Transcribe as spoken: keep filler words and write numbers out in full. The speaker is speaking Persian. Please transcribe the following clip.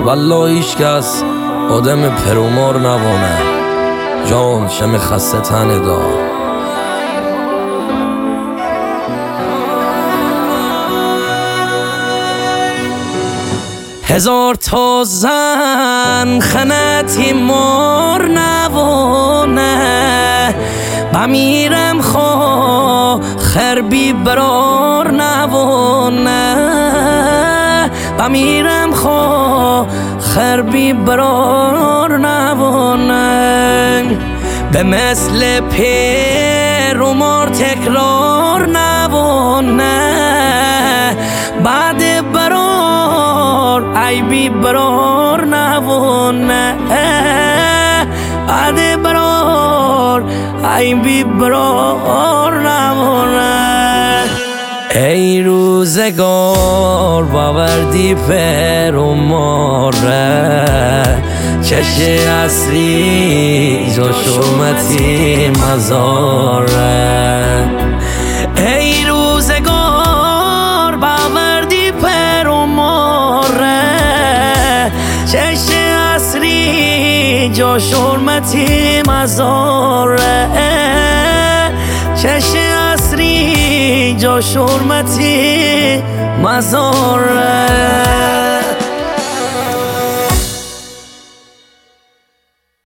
والله هیچ کس آدم پرومار نوانه جان شم خسته تنه دا. هزار تا زن خنتی مار نوانه بمیرم خو خربی برار نوانه بمیرم خو خربی برار نوانه به مثل پیر و مار تکرار نوانه بعد برار عیبی برار نوانه بعد برار عیبی برار نوانه. ای روزگار باوردی پر و ماره چش اصلی جا شرمتی مزاره. ای روزگار باوردی پر و ماره چش اصلی جا شرمتی مزاره. چش اصلی جا شرمتی مزاره.